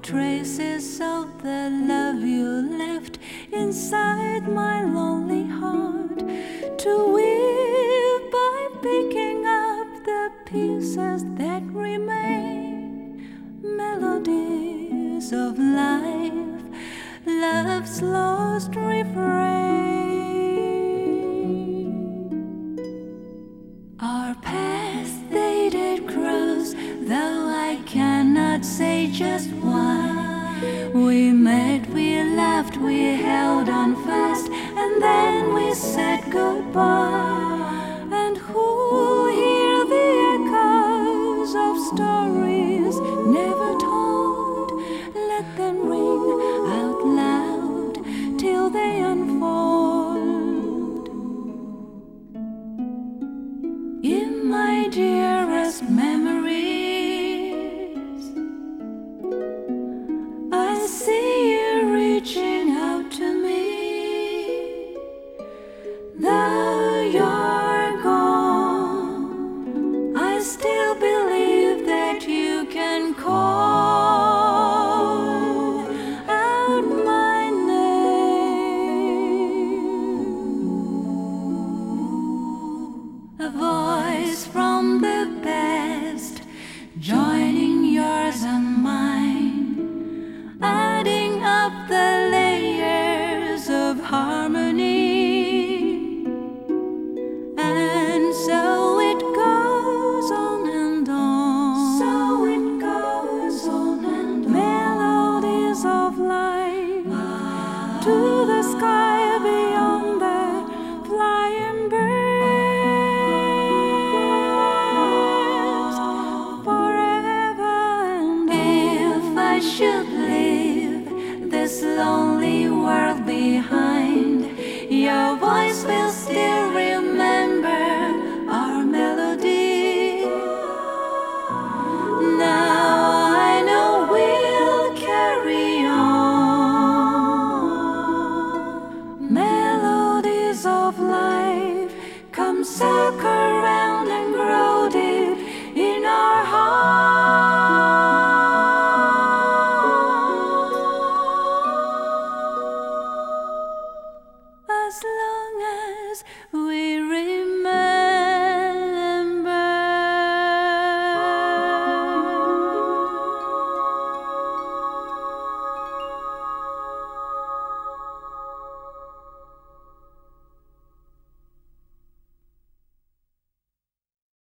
traces of the love you left inside my lonely heart, to weave by picking up the pieces that remain, melodies of life, love's lost refrain. Our paths they did cross, though I cannot say just why. We met, we laughed, we held on fast, and then we said goodbye. And who'll hear the echoes of stories never told? Let them ring out loud till they unfold. In my dearest memories, I see you reaching out to me. Though you're gone, I still believe that you can call out my name. A voice from the past, joining yours and mine, adding up the layers of harmony. And so it goes on and on. So it goes on and on. Melodies of life to the sky beyond the flying birds, forever and on. If I should live this lonely